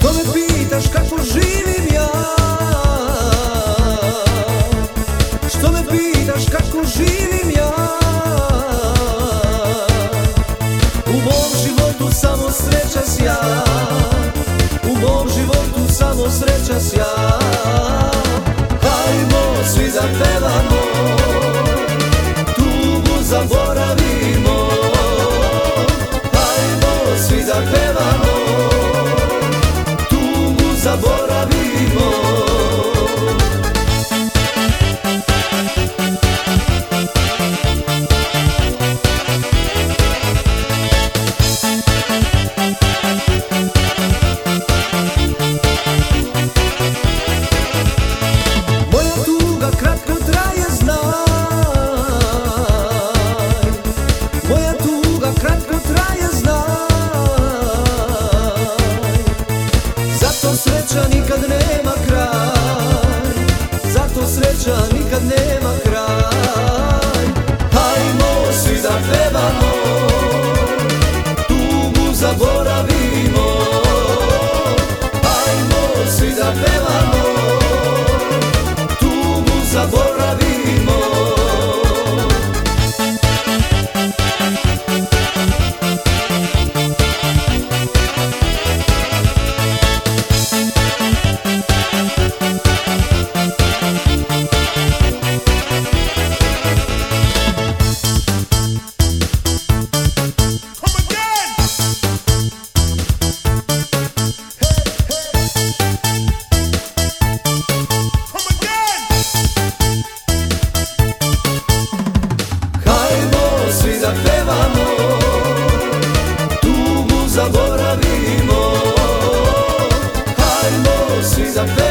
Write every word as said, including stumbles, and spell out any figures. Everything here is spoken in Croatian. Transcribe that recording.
Što me pitaš kako živim ja? Što me pitaš kako živim ja? U mom životu samo sreća si ja. U mom životu samo sreća si ja. Hajmo svi da pevamo, tugu zaboravimo. Hajmo svi da pevamo, tugu zaboravimo. Sreća nikad nema kraj, zato sreća nikad nema kraj. Hajmo svi da pevamo, tugu zaboravimo. Hajmo svi da pevamo, tugu zaboravimo. Svi da pevamo, tugu zaboravimo. Hajmo svi da pevamo.